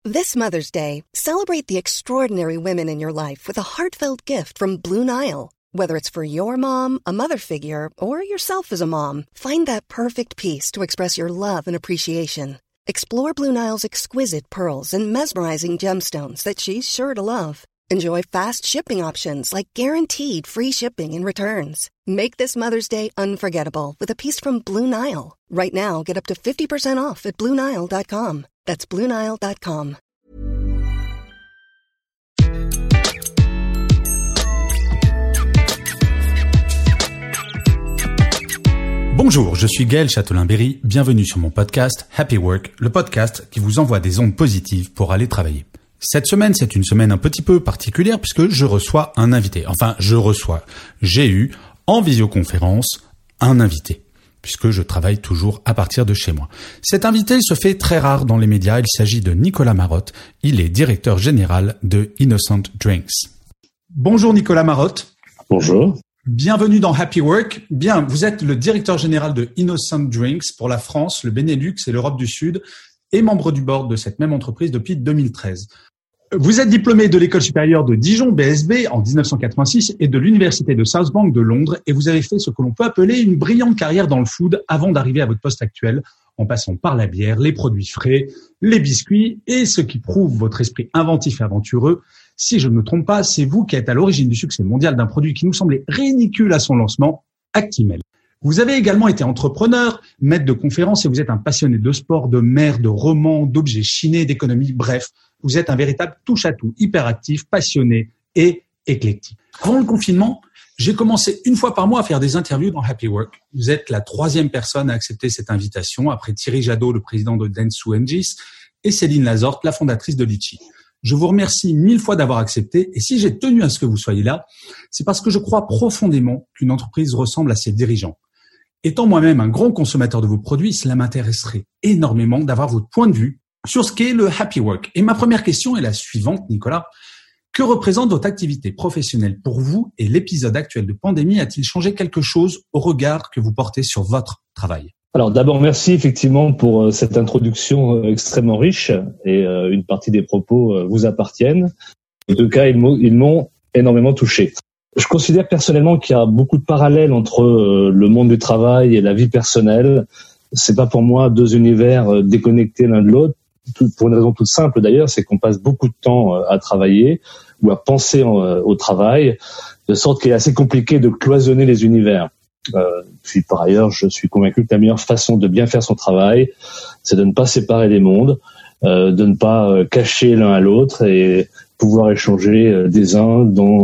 This Mother's Day, celebrate the extraordinary women in your life with a heartfelt gift from Blue Nile. Whether it's for your mom, a mother figure, or yourself as a mom, find that perfect piece to express your love and appreciation. Explore Blue Nile's exquisite pearls and mesmerizing gemstones that she's sure to love. Enjoy fast shipping options like guaranteed free shipping and returns. Make this Mother's Day unforgettable with a piece from Blue Nile. Right now, get up to 50% off at BlueNile.com. That's BlueNile.com. Bonjour, je suis Gaël Châtelain-Berry, bienvenue sur mon podcast Happy Work, le podcast qui vous envoie des ondes positives pour aller travailler. Cette semaine, c'est une semaine un petit peu particulière puisque je reçois un invité. J'ai eu en visioconférence un invité puisque je travaille toujours à partir de chez moi. Cet invité se fait très rare dans les médias, il s'agit de Nicolas Marotte, il est directeur général de Innocent Drinks. Bonjour Nicolas Marotte. Bonjour. Bienvenue dans Happy Work. Bien, vous êtes le directeur général de Innocent Drinks pour la France, le Benelux et l'Europe du Sud et membre du board de cette même entreprise depuis 2013. Vous êtes diplômé de l'école supérieure de Dijon, BSB, en 1986 et de l'université de South Bank de Londres et vous avez fait ce que l'on peut appeler une brillante carrière dans le food avant d'arriver à votre poste actuel en passant par la bière, les produits frais, les biscuits et ce qui prouve votre esprit inventif et aventureux. Si je ne me trompe pas, c'est vous qui êtes à l'origine du succès mondial d'un produit qui nous semblait ridicule à son lancement, Actimel. Vous avez également été entrepreneur, maître de conférences et vous êtes un passionné de sport, de mer, de romans, d'objets chinés, d'économie, bref, vous êtes un véritable touche-à-tout, hyperactif, passionné et éclectique. Avant le confinement, j'ai commencé une fois par mois à faire des interviews dans Happy Work. Vous êtes la 3e personne à accepter cette invitation après Thierry Jadot, le président de Dentsu Engis, et Céline Lazorte, la fondatrice de Litchi. Je vous remercie 1000 fois d'avoir accepté et si j'ai tenu à ce que vous soyez là, c'est parce que je crois profondément qu'une entreprise ressemble à ses dirigeants. Étant moi-même un grand consommateur de vos produits, cela m'intéresserait énormément d'avoir votre point de vue sur ce qu'est le Happy Work. Et ma première question est la suivante, Nicolas. Que représente votre activité professionnelle pour vous et l'épisode actuel de pandémie a-t-il changé quelque chose au regard que vous portez sur votre travail ? Alors d'abord, merci effectivement pour cette introduction extrêmement riche et une partie des propos vous appartiennent. En tout cas, ils m'ont énormément touché. Je considère personnellement qu'il y a beaucoup de parallèles entre le monde du travail et la vie personnelle. C'est pas pour moi deux univers déconnectés l'un de l'autre. Pour une raison toute simple d'ailleurs, c'est qu'on passe beaucoup de temps à travailler ou à penser au travail, de sorte qu'il est assez compliqué de cloisonner les univers. Puis par ailleurs, je suis convaincu que la meilleure façon de bien faire son travail, c'est de ne pas séparer les mondes, de ne pas cacher l'un à l'autre et pouvoir échanger des uns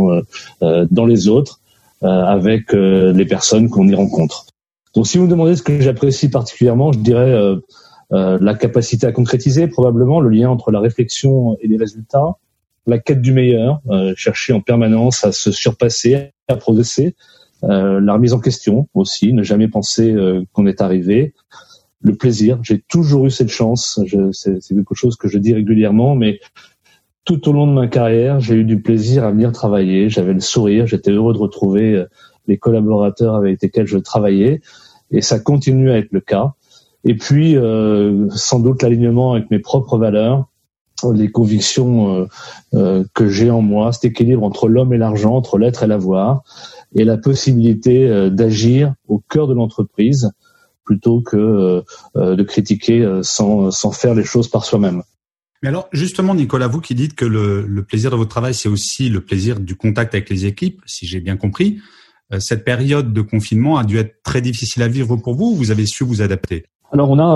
dans les autres avec les personnes qu'on y rencontre. Donc si vous me demandez ce que j'apprécie particulièrement, je dirais la capacité à concrétiser, probablement le lien entre la réflexion et les résultats, la quête du meilleur, chercher en permanence à se surpasser, à progresser, la remise en question aussi, ne jamais penser qu'on est arrivé, le plaisir. J'ai toujours eu cette chance, c'est quelque chose que je dis régulièrement, mais tout au long de ma carrière, j'ai eu du plaisir à venir travailler, j'avais le sourire, j'étais heureux de retrouver les collaborateurs avec lesquels je travaillais, et ça continue à être le cas. Et puis, sans doute l'alignement avec mes propres valeurs, les convictions que j'ai en moi, cet équilibre entre l'homme et l'argent, entre l'être et l'avoir, et la possibilité d'agir au cœur de l'entreprise plutôt que de critiquer sans faire les choses par soi-même. Mais alors, justement, Nicolas, vous qui dites que le plaisir de votre travail, c'est aussi le plaisir du contact avec les équipes, si j'ai bien compris, cette période de confinement a dû être très difficile à vivre pour vous ou vous avez su vous adapter ? Alors on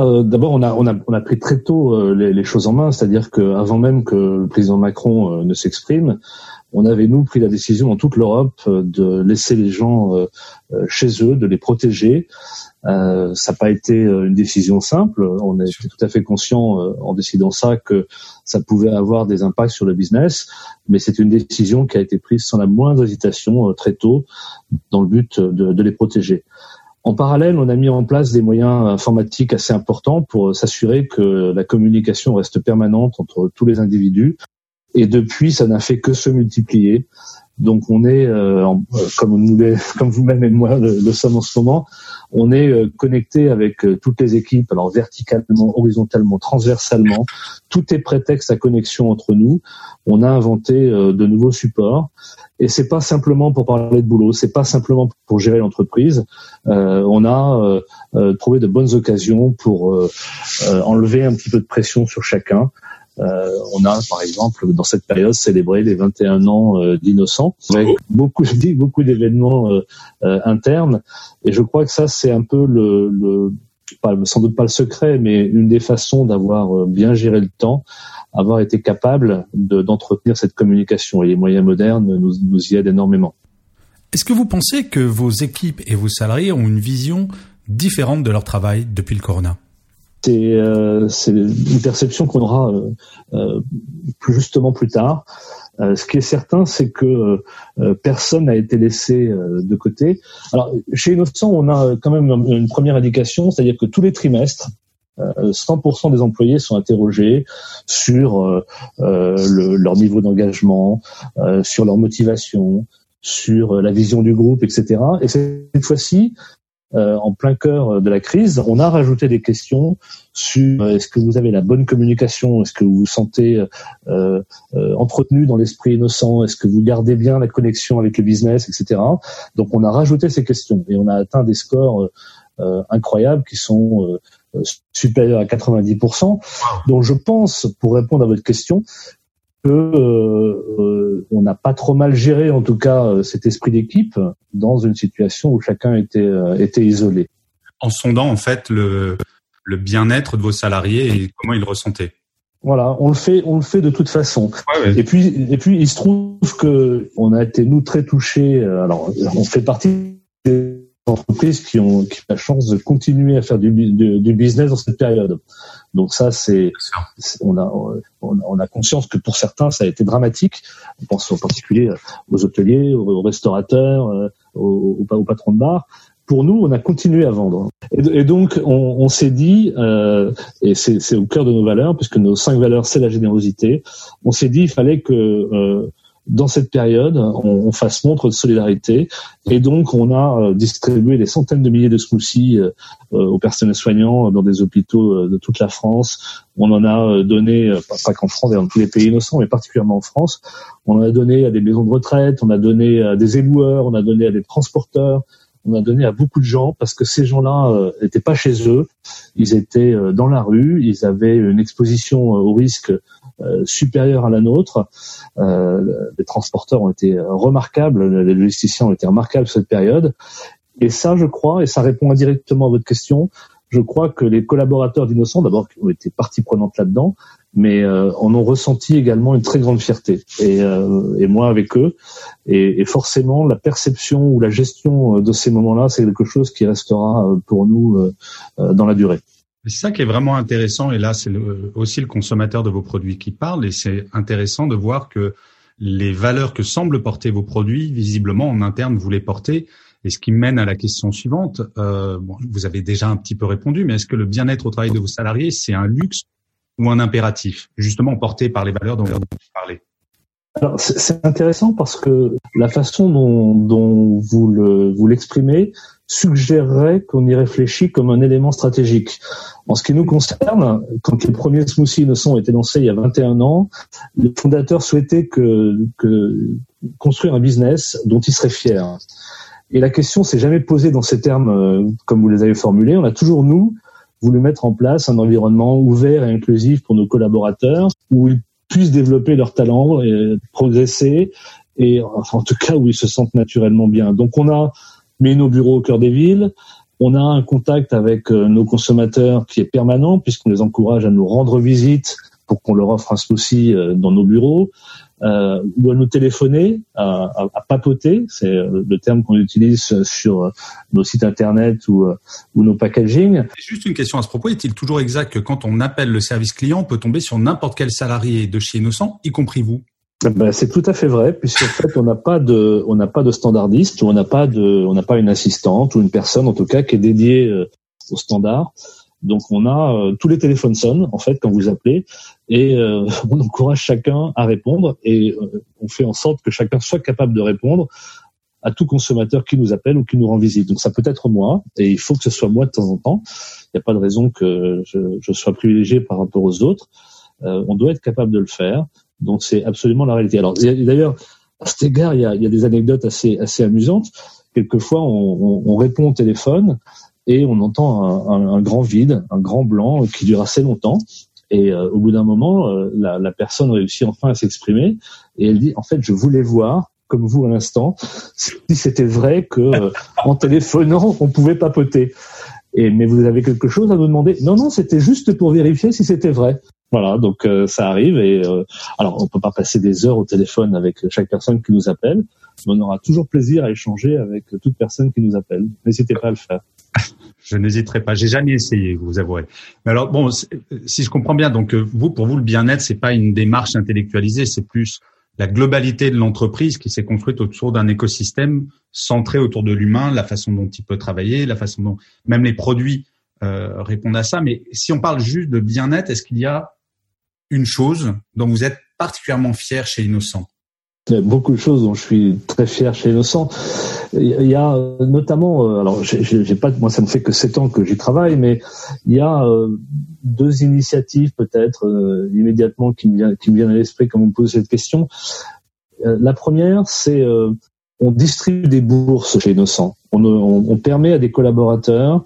a pris très tôt les choses en main, c'est-à-dire que avant même que le président Macron ne s'exprime, on avait nous pris la décision dans toute l'Europe de laisser les gens chez eux, de les protéger. Ça n'a pas été une décision simple. On était tout à fait conscient en décidant ça que ça pouvait avoir des impacts sur le business, mais c'est une décision qui a été prise sans la moindre hésitation très tôt dans le but de les protéger. En parallèle, on a mis en place des moyens informatiques assez importants pour s'assurer que la communication reste permanente entre tous les individus. Et depuis, ça n'a fait que se multiplier. Donc on est, comme vous-même et moi le sommes en ce moment, on est connecté avec toutes les équipes, alors verticalement, horizontalement, transversalement. Tout est prétexte à connexion entre nous. On a inventé de nouveaux supports. Et c'est pas simplement pour parler de boulot, c'est pas simplement pour gérer l'entreprise. On a trouvé de bonnes occasions pour enlever un petit peu de pression sur chacun. On a, par exemple, dans cette période, célébré les 21 ans d'Innocent, avec beaucoup d'événements internes. Et je crois que ça, c'est un peu sans doute pas le secret, mais une des façons d'avoir bien géré le temps, avoir été capable d'entretenir cette communication. Et les moyens modernes nous y aident énormément. Est-ce que vous pensez que vos équipes et vos salariés ont une vision différente de leur travail depuis le corona ? C'est une perception qu'on aura plus tard. Ce qui est certain, c'est que personne n'a été laissé de côté. Alors, chez Innocent, on a quand même une première indication, c'est-à-dire que tous les trimestres, 100% des employés sont interrogés sur leur niveau d'engagement, sur leur motivation, sur la vision du groupe, etc. Et cette fois-ci, en plein cœur de la crise, on a rajouté des questions sur est-ce que vous avez la bonne communication, est-ce que vous vous sentez entretenu dans l'esprit innocent, est-ce que vous gardez bien la connexion avec le business, etc. Donc on a rajouté ces questions et on a atteint des scores incroyables qui sont supérieurs à 90%. Donc je pense, pour répondre à votre question, que on n'a pas trop mal géré, en tout cas, cet esprit d'équipe dans une situation où chacun était isolé. En sondant en fait le bien-être de vos salariés et comment ils le ressentaient. Voilà, on le fait de toute façon. Ouais. Et puis il se trouve que on a été nous très touchés. Alors on fait partie des entreprises qui ont la chance de continuer à faire du business dans cette période. Donc ça, on a conscience que pour certains, ça a été dramatique. On pense en particulier aux hôteliers, aux restaurateurs, aux patrons de bar. Pour nous, on a continué à vendre. Et donc, on s'est dit, et c'est au cœur de nos valeurs, puisque nos 5 valeurs, c'est la générosité. On s'est dit, il fallait que dans cette période, on fasse montre de solidarité. Et donc, on a distribué des centaines de milliers de smoothies aux personnels soignants dans des hôpitaux de toute la France. On en a donné, pas qu'en France, dans tous les pays innocents, mais particulièrement en France. On en a donné à des maisons de retraite, on a donné à des éboueurs, on a donné à des transporteurs, on a donné à beaucoup de gens parce que ces gens-là n'étaient pas chez eux. Ils étaient dans la rue, ils avaient une exposition au risque supérieure à la nôtre. Les transporteurs ont été remarquables, les logisticiens ont été remarquables sur cette période. Et ça, je crois, et ça répond indirectement à votre question, je crois que les collaborateurs d'Innocent, d'abord, ont été partie prenante là-dedans, mais en ont ressenti également une très grande fierté. Et moi avec eux. Et forcément, la perception ou la gestion de ces moments-là, c'est quelque chose qui restera pour nous dans la durée. C'est ça qui est vraiment intéressant, et là c'est aussi le consommateur de vos produits qui parle, et c'est intéressant de voir que les valeurs que semblent porter vos produits, visiblement en interne vous les portez, et ce qui mène à la question suivante. Vous avez déjà un petit peu répondu, mais est-ce que le bien-être au travail de vos salariés, c'est un luxe ou un impératif, justement porté par les valeurs dont vous parlez? Alors c'est intéressant parce que la façon dont vous l'exprimez suggérerait qu'on y réfléchit comme un élément stratégique. En ce qui nous concerne, quand les premiers smoothies innocents ont été lancés il y a 21 ans, les fondateurs souhaitaient que construire un business dont ils seraient fiers. Et la question s'est jamais posée dans ces termes comme vous les avez formulés. On a toujours, nous, voulu mettre en place un environnement ouvert et inclusif pour nos collaborateurs où ils puissent développer leurs talents et progresser, et en tout cas où ils se sentent naturellement bien. Donc on a mis nos bureaux au cœur des villes, on a un contact avec nos consommateurs qui est permanent puisqu'on les encourage à nous rendre visite pour qu'on leur offre un smoothie dans nos bureaux, ou à nous téléphoner, à papoter, c'est le terme qu'on utilise sur nos sites internet ou nos packaging. Juste une question à ce propos, est-il toujours exact que quand on appelle le service client, on peut tomber sur n'importe quel salarié de chez Innocent, y compris vous? C'est tout à fait vrai, puisqu'en fait on n'a pas de standardiste, ou on n'a pas une assistante ou une personne en tout cas qui est dédiée au standard. Donc on a tous les téléphones sonnent en fait quand vous appelez et on encourage chacun à répondre et on fait en sorte que chacun soit capable de répondre à tout consommateur qui nous appelle ou qui nous rend visite. Donc ça peut être moi et il faut que ce soit moi de temps en temps. Il n'y a pas de raison que je sois privilégié par rapport aux autres. On doit être capable de le faire. Donc c'est absolument la réalité. Alors d'ailleurs à cet égard il y a des anecdotes assez amusantes. Quelquefois on répond au téléphone et on entend un grand vide, un grand blanc qui dure assez longtemps. Et au bout d'un moment, la personne réussit enfin à s'exprimer et elle dit en fait je voulais voir comme vous à l'instant si c'était vrai que en téléphonant on pouvait papoter. Mais vous avez quelque chose à nous demander? Non, c'était juste pour vérifier si c'était vrai. Voilà, donc ça arrive et alors on peut pas passer des heures au téléphone avec chaque personne qui nous appelle, mais on aura toujours plaisir à échanger avec toute personne qui nous appelle. N'hésitez pas à le faire. Je n'hésiterai pas. J'ai jamais essayé, vous avouerez. Mais alors bon, si je comprends bien, donc pour vous le bien-être, c'est pas une démarche intellectualisée, c'est plus la globalité de l'entreprise qui s'est construite autour d'un écosystème centré autour de l'humain, la façon dont il peut travailler, la façon dont même les produits répondent à ça. Mais si on parle juste de bien-être, est-ce qu'il y a une chose dont vous êtes particulièrement fier chez Innocent? Il y a beaucoup de choses dont je suis très fier chez Innocent. Il y a notamment, alors j'ai pas, moi ça ne fait que 7 ans que j'y travaille, mais il y a 2 initiatives peut-être immédiatement qui me viennent à l'esprit quand on me pose cette question. La première, c'est on distribue des bourses chez Innocent. On permet à des collaborateurs,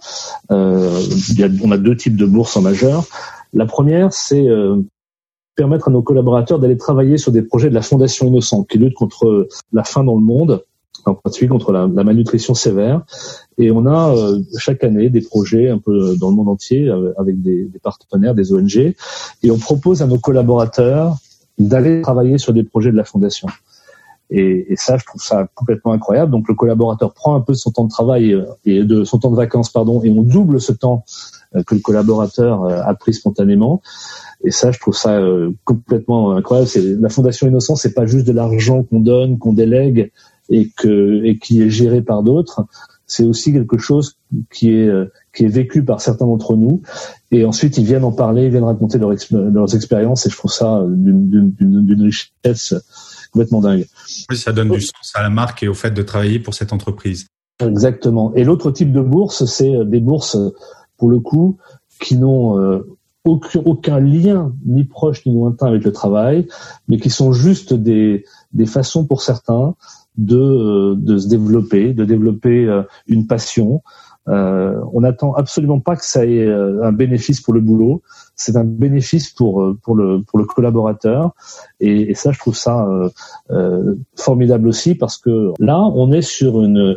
on a 2 types de bourses en majeur. La première, c'est permettre à nos collaborateurs d'aller travailler sur des projets de la Fondation Innocent qui lutte contre la faim dans le monde, en particulier contre la malnutrition sévère. Et on a chaque année des projets un peu dans le monde entier avec des partenaires, des ONG, et on propose à nos collaborateurs d'aller travailler sur des projets de la Fondation. Et ça, je trouve ça complètement incroyable. Donc le collaborateur prend un peu de son temps de travail et de son temps de vacances, et on double ce temps que le collaborateur a pris spontanément. Et ça, je trouve ça complètement incroyable. La Fondation Innocent, c'est pas juste de l'argent qu'on donne, qu'on délègue et qui est géré par d'autres. C'est aussi quelque chose qui est vécu par certains d'entre nous. Et ensuite, ils viennent en parler, ils viennent raconter leurs expériences. Et je trouve ça d'une richesse complètement dingue. Oui, ça donne du sens à la marque et au fait de travailler pour cette entreprise. Exactement. Et l'autre type de bourse, c'est des bourses, pour le coup, qui n'ont aucun lien ni proche ni lointain avec le travail, mais qui sont juste des façons pour certains de se développer, une passion. On n'attend absolument pas que ça ait un bénéfice pour le boulot. C'est un bénéfice pour le collaborateur. Et ça, je trouve ça formidable aussi parce que là, on est sur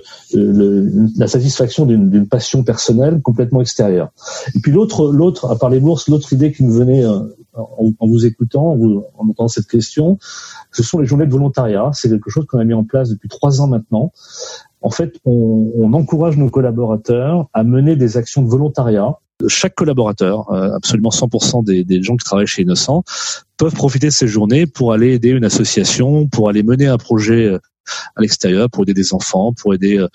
la satisfaction d'une passion personnelle complètement extérieure. Et puis l'autre, à part les bourses, l'autre idée qui me venait en vous écoutant, en entendant cette question, ce sont les journées de volontariat. C'est quelque chose qu'on a mis en place depuis 3 ans maintenant. En fait, on encourage nos collaborateurs à mener des actions de volontariat. Chaque collaborateur, absolument 100% des gens qui travaillent chez Innocent, peuvent profiter de ces journées pour aller aider une association, pour aller mener un projet à l'extérieur, pour aider des enfants, pour aider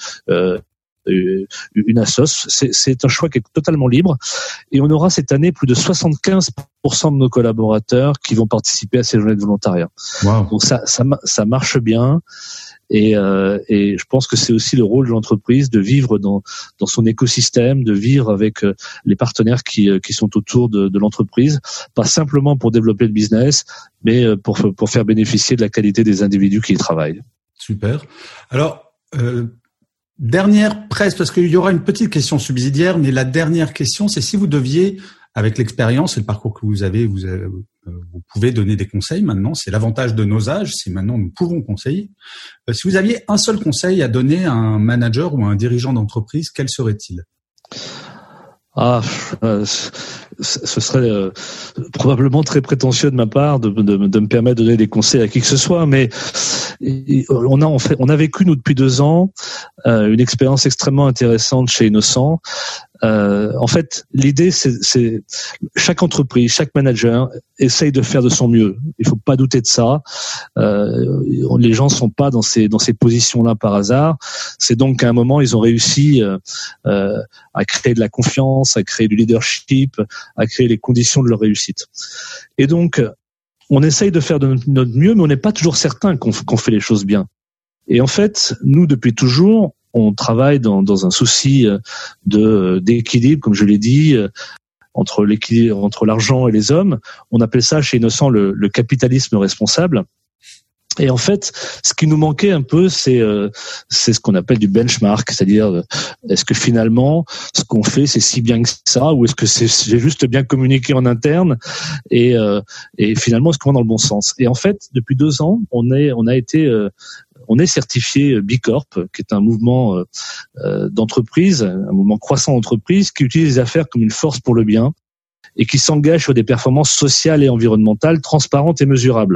une assoce. C'est un choix qui est totalement libre. Et on aura cette année plus de 75% de nos collaborateurs qui vont participer à ces journées de volontariat. Wow. Donc ça marche bien. Et je pense que c'est aussi le rôle de l'entreprise de vivre dans son écosystème, de vivre avec les partenaires qui sont autour de l'entreprise, pas simplement pour développer le business, mais pour faire bénéficier de la qualité des individus qui y travaillent. Super. Alors, dernière presse, parce qu'il y aura une petite question subsidiaire, mais la dernière question, c'est si vous deviez, avec l'expérience et le parcours que vous avez, vous pouvez donner des conseils maintenant. C'est l'avantage de nos âges, c'est maintenant nous pouvons conseiller. Si vous aviez un seul conseil à donner à un manager ou à un dirigeant d'entreprise, quel serait-il ? Ce serait probablement très prétentieux de ma part de me permettre de donner des conseils à qui que ce soit, mais on a vécu nous depuis 2 ans une expérience extrêmement intéressante chez Innocent. En fait, l'idée, c'est chaque entreprise, chaque manager essaye de faire de son mieux. Il faut pas douter de ça. Les gens sont pas dans ces positions-là par hasard. C'est donc qu'à un moment, ils ont réussi à créer de la confiance, à créer du leadership, à créer les conditions de leur réussite. Et donc, on essaye de faire de notre mieux, mais on n'est pas toujours certain qu'on fait les choses bien. Et en fait, nous, depuis toujours, on travaille dans un souci d'équilibre, comme je l'ai dit, entre l'équilibre entre l'argent et les hommes. On appelle ça chez Innocent le capitalisme responsable. Et en fait, ce qui nous manquait un peu, c'est ce qu'on appelle du benchmark, c'est-à-dire est-ce que finalement ce qu'on fait c'est si bien que ça, ou est-ce que j'ai juste bien communiqué en interne et finalement est-ce qu'on va dans le bon sens. Et en fait, depuis 2 ans, on est certifié B Corp, qui est un mouvement d'entreprise, un mouvement croissant d'entreprise qui utilise les affaires comme une force pour le bien et qui s'engage sur des performances sociales et environnementales transparentes et mesurables.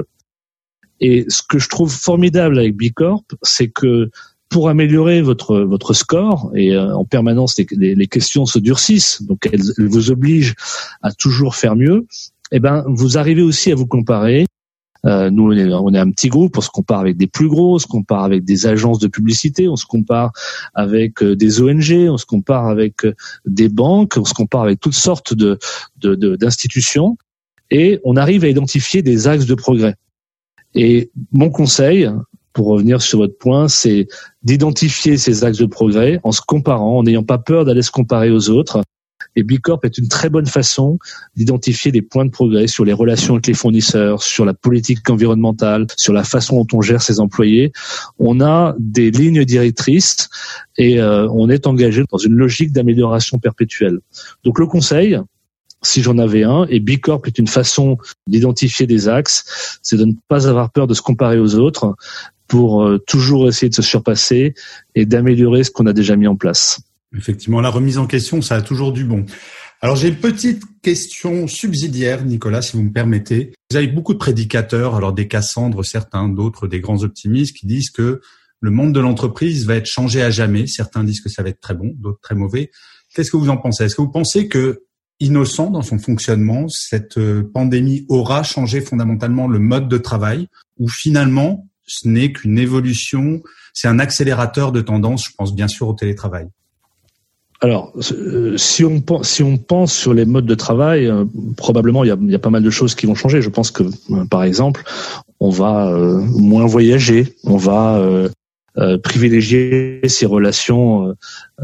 Et ce que je trouve formidable avec B Corp, c'est que pour améliorer votre score, et en permanence les questions se durcissent, donc elles vous obligent à toujours faire mieux, eh ben vous arrivez aussi à vous comparer. Nous, on est un petit groupe, on se compare avec des plus gros, on se compare avec des agences de publicité, on se compare avec des ONG, on se compare avec des banques, on se compare avec toutes sortes d'institutions, et on arrive à identifier des axes de progrès. Et mon conseil, pour revenir sur votre point, c'est d'identifier ces axes de progrès en se comparant, en n'ayant pas peur d'aller se comparer aux autres. Et B Corp est une très bonne façon d'identifier des points de progrès sur les relations avec les fournisseurs, sur la politique environnementale, sur la façon dont on gère ses employés. On a des lignes directrices et on est engagé dans une logique d'amélioration perpétuelle. Donc le conseil, si j'en avais un, et B Corp est une façon d'identifier des axes, c'est de ne pas avoir peur de se comparer aux autres pour toujours essayer de se surpasser et d'améliorer ce qu'on a déjà mis en place. Effectivement, la remise en question, ça a toujours du bon. Alors, j'ai une petite question subsidiaire, Nicolas, si vous me permettez. Vous avez beaucoup de prédicateurs, alors des Cassandres, certains, d'autres des grands optimistes qui disent que le monde de l'entreprise va être changé à jamais. Certains disent que ça va être très bon, d'autres très mauvais. Qu'est-ce que vous en pensez? Est-ce que vous pensez que Innocent dans son fonctionnement, cette pandémie aura changé fondamentalement le mode de travail, ou finalement ce n'est qu'une évolution, c'est un accélérateur de tendance, je pense bien sûr au télétravail? Alors, si on pense sur les modes de travail, probablement il y a pas mal de choses qui vont changer. Je pense que, par exemple, on va moins voyager, on va privilégier ces relations,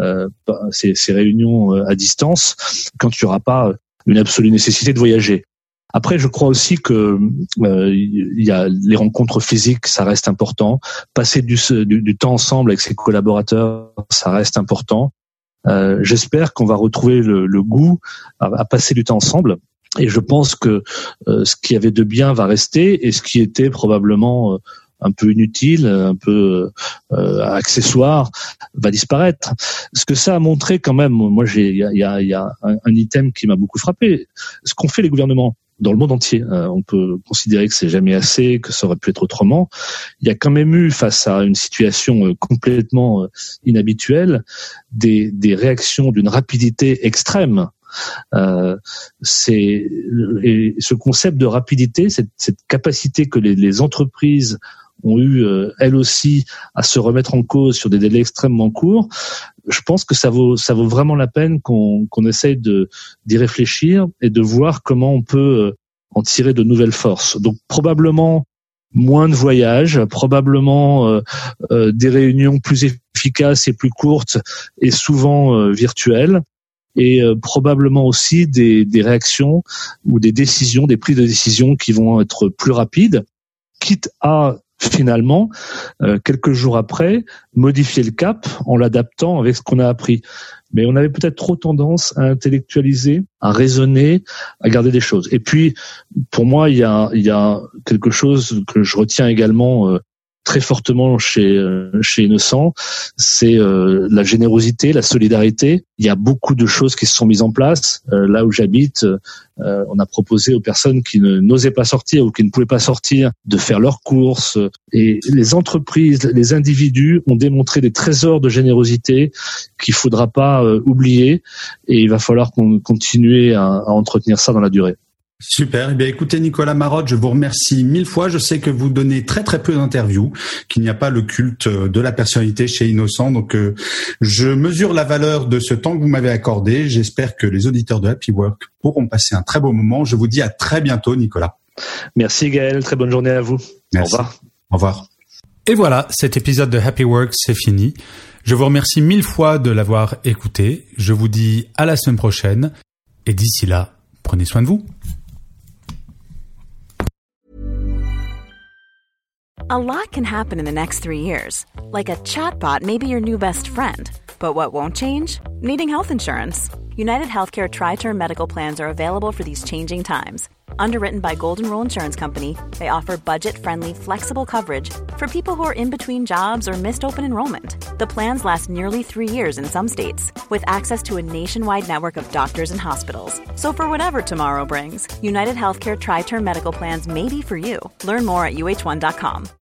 ces réunions à distance quand il n'y aura pas une absolue nécessité de voyager. Après, je crois aussi que il y a les rencontres physiques, ça reste important. Passer du temps ensemble avec ses collaborateurs, ça reste important. J'espère qu'on va retrouver le goût à passer du temps ensemble. Et je pense que ce qui avait de bien va rester, et ce qui était probablement un peu inutile, un peu accessoire, va disparaître. Ce que ça a montré quand même, moi il y a un item qui m'a beaucoup frappé. Ce qu'ont fait les gouvernements dans le monde entier, on peut considérer que c'est jamais assez, que ça aurait pu être autrement. Il y a quand même eu, face à une situation complètement inhabituelle, des réactions d'une rapidité extrême. Et ce concept de rapidité, cette capacité que les entreprises ont eu elles aussi à se remettre en cause sur des délais extrêmement courts, je pense que ça vaut vraiment la peine qu'on essaye d'y réfléchir et de voir comment on peut en tirer de nouvelles forces. Donc probablement moins de voyages, probablement des réunions plus efficaces et plus courtes et souvent virtuelles, et probablement aussi des réactions ou des décisions, des prises de décision qui vont être plus rapides, quitte à finalement, quelques jours après, modifier le cap en l'adaptant avec ce qu'on a appris. Mais on avait peut-être trop tendance à intellectualiser, à raisonner, à garder des choses. Et puis, pour moi, il y a quelque chose que je retiens également très fortement chez Innocent, c'est la générosité, la solidarité. Il y a beaucoup de choses qui se sont mises en place. Là où j'habite, on a proposé aux personnes qui n'osaient pas sortir ou qui ne pouvaient pas sortir de faire leurs courses. Et les entreprises, les individus ont démontré des trésors de générosité qu'il faudra pas oublier. Et il va falloir continuer à entretenir ça dans la durée. Super. Eh bien, écoutez, Nicolas Marotte, je vous remercie 1000 fois. Je sais que vous donnez très très peu d'interviews, qu'il n'y a pas le culte de la personnalité chez Innocent. Donc, je mesure la valeur de ce temps que vous m'avez accordé. J'espère que les auditeurs de Happy Work pourront passer un très beau moment. Je vous dis à très bientôt, Nicolas. Merci Gaël. Très bonne journée à vous. Merci. Au revoir. Au revoir. Et voilà, cet épisode de Happy Work, c'est fini. Je vous remercie 1000 fois de l'avoir écouté. Je vous dis à la semaine prochaine. Et d'ici là, prenez soin de vous. A lot can happen in the next 3 years. Like a chatbot may be your new best friend. But what won't change? Needing health insurance. United Healthcare Tri-Term Medical Plans are available for these changing times. Underwritten by Golden Rule Insurance Company, they offer budget-friendly, flexible coverage for people who are in between jobs or missed open enrollment. The plans last nearly 3 years in some states, with access to a nationwide network of doctors and hospitals. So for whatever tomorrow brings, United Healthcare Tri-Term Medical Plans may be for you. Learn more at uh1.com.